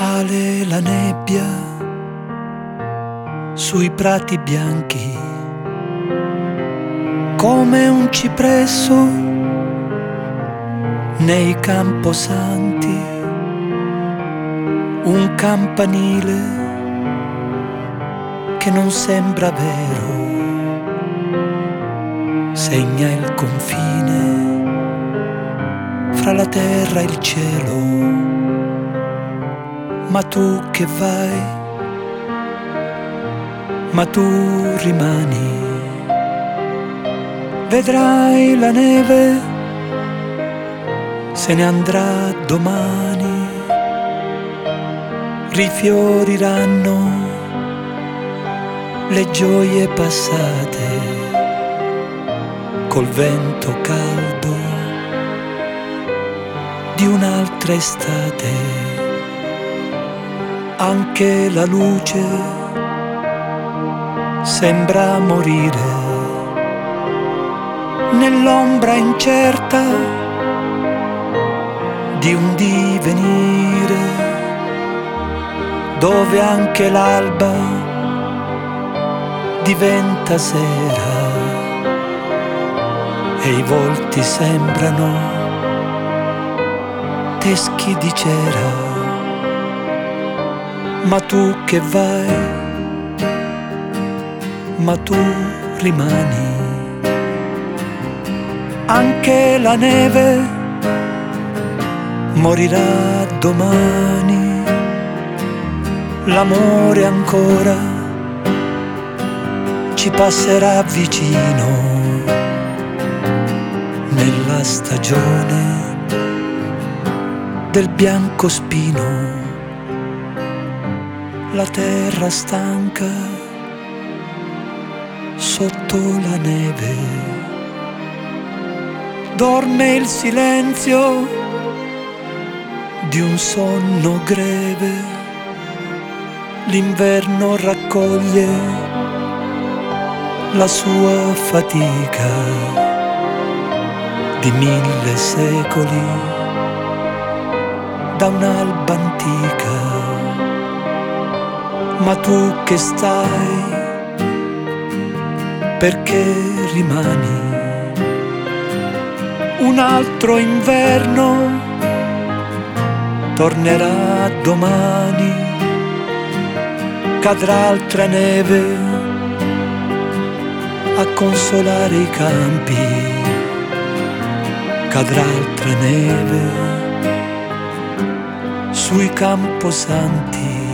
Sale la nebbia sui prati bianchi, come un cipresso nei camposanti, un campanile che non sembra vero, segna il confine fra la terra e il cielo. Ma tu che vai, ma tu rimani, vedrai la neve, se ne andrà domani, rifioriranno le gioie passate col vento caldo di un'altra estate. Anche la luce sembra morire nell'ombra incerta di un divenire, dove anche l'alba diventa sera e i volti sembrano teschi di cera. Ma tu che vai, ma tu rimani, anche la neve morirà domani, l'amore ancora ci passerà vicino nella stagione del biancospino. La terra stanca sotto la neve, dorme il silenzio di un sonno greve, l'inverno raccoglie la sua fatica di 1000 secoli da un'alba antica. Ma tu che stai, perché rimani? Un altro inverno tornerà domani, cadrà altra neve a consolare i campi, cadrà altra neve sui camposanti.